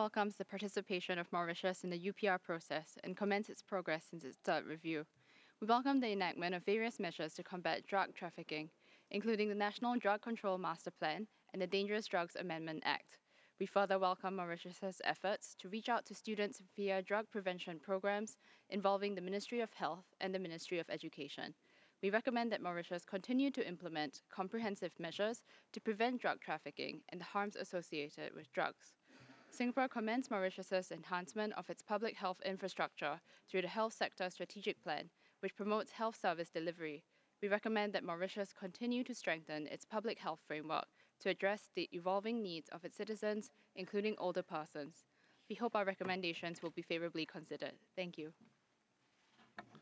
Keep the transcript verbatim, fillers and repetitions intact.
welcomes the participation of Mauritius in the U P R process and commends its progress since its third review. We welcome the enactment of various measures to combat drug trafficking, including the National Drug Control Master Plan and the Dangerous Drugs Amendment Act. We further welcome Mauritius's efforts to reach out to students via drug prevention programs involving the Ministry of Health and the Ministry of Education. We recommend that Mauritius continue to implement comprehensive measures to prevent drug trafficking and the harms associated with drugs. Singapore commends Mauritius's enhancement of its public health infrastructure through the Health Sector Strategic Plan, which promotes health service delivery. We recommend that Mauritius continue to strengthen its public health framework to address the evolving needs of its citizens, including older persons. We hope our recommendations will be favorably considered. Thank you.